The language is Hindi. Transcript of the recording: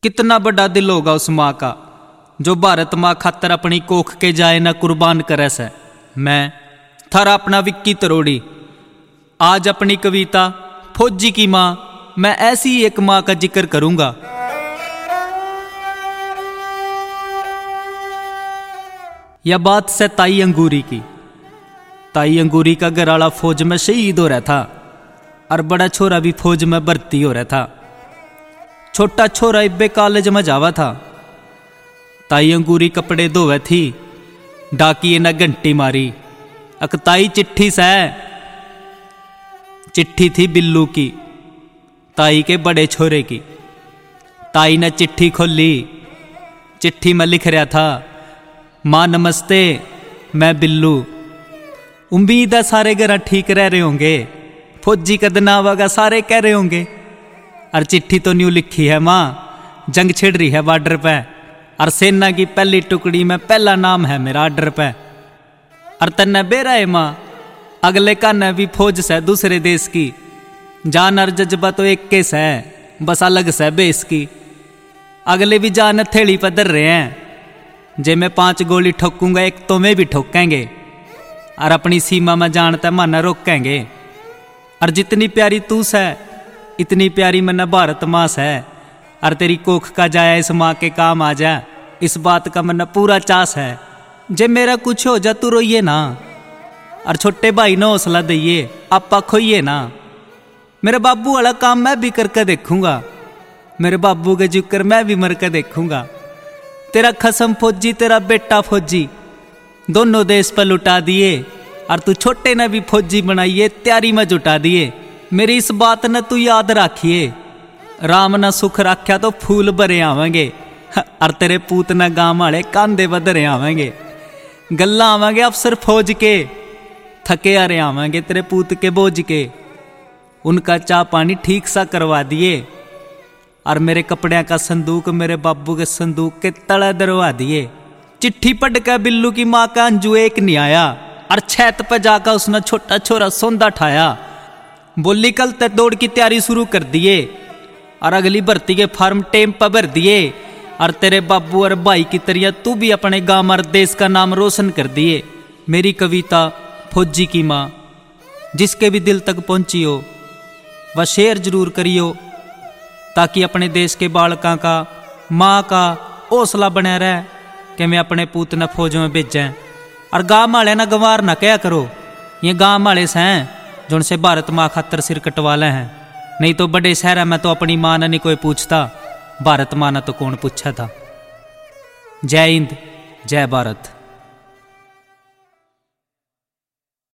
कितना बड़ा दिल होगा उस माँ का जो भारत माँ खातर अपनी कोख के जाए न कुर्बान करे से। मैं थारा अपना विक्की तरोड़ी आज अपनी कविता फौजी की माँ मैं ऐसी ही एक माँ का जिक्र करूंगा। यह बात से ताई अंगूरी की। ताई अंगूरी का घरवाला फौज में शहीद हो रहा था और बड़ा छोरा भी फौज में भर्ती हो रहा था। छोटा छोरा इब्बे कॉलेज में जावा था। ताई अंगूरी कपड़े धोवे थी, डाकिए ने घंटी मारी। अकताई चिट्ठी से। चिट्ठी थी बिल्लू की, ताई के बड़े छोरे की। ताई ने चिट्ठी खोली। चिट्ठी में लिख रहा था, माँ नमस्ते, मैं बिल्लू। उम्मीद है सारे घर ठीक रह रहे होंगे, फौजी का दिन आवागा सारे कह रहे होंगे। और चिट्ठी तो न्यू लिखी है, माँ जंग छिड़ रही है बॉर्डर पे और सेना की पहली टुकड़ी में पहला नाम है मेरा आर्डर पे। और तन्ने बेरा है माँ अगले का न भी फौज से दूसरे देश की। जान और जज्बा तो एक केस है, बस अलग से बेस की। अगले भी जान थैली पर धर रहे हैं, जे मैं 5 गोली ठोकूंगा एक तो मैं भी ठोकेंगे। और अपनी सीमा में जानता माना रोकेंगे। और जितनी प्यारी तू है इतनी प्यारी मन्ना भारत माँ है। और तेरी कोख का जाया इस माँ के काम आ जा, इस बात का मन्ना पूरा चास है। जे मेरा कुछ हो जा तू रोइए ना, और छोटे भाई ने हौसला दइए आपा खोइए ना। मेरे बाबू वाला काम मैं भी करके देखूंगा, मेरे बाबू के जिक्र मैं भी मर के देखूंगा। तेरा खसम फौजी तेरा बेटा फौजी दोनों देश पर लुटा दिए। और तू छोटे ने भी फौजी बनाइए तैयारी में जुटा दिए। मेरी इस बात न तू याद रखिए, राम न सुख रख्या तो फूल भरे आवेंगे। और तेरे पूत न गांव वाले कांधे बदरे आवेंगे। गल्ला आवेंगे अफसर फौज के, थके हारे आवेंगे तेरे पूत के बोझ के। उनका चाह पानी ठीक सा करवा दिए। और मेरे कपड़िया का संदूक मेरे बाबू के संदूक के तले दरवा दिए। चिट्ठी पढ़ कर बिल्लू की माँ का अंजू एक नहीं आया। और छत पर जाकर उसने छोटा छोरा सौंदा ठाया। बोली कल तक दौड़ की तैयारी शुरू कर दिए। और अगली भर्ती के फार्म टेम पर भर दिए। और तेरे बाबू और भाई की तरह तू भी अपने गांव और देश का नाम रोशन कर दिए। मेरी कविता फौजी की माँ जिसके भी दिल तक पहुंची हो वह शेयर जरूर करियो, ताकि अपने देश के बालकों का माँ का हौसला बना रहे कि मैं अपने पूत न फौज में भेजें। और गांव वाले ना गंवार ना क्या करो, ये गांव वाले से हैं जो उनसे भारत माँ खातर सिर कटवाले हैं। नहीं तो बड़े शहर में तो अपनी माँ ने नहीं कोई पूछता, भारत माँ ने तो कौन पूछा था। जय हिंद, जय भारत।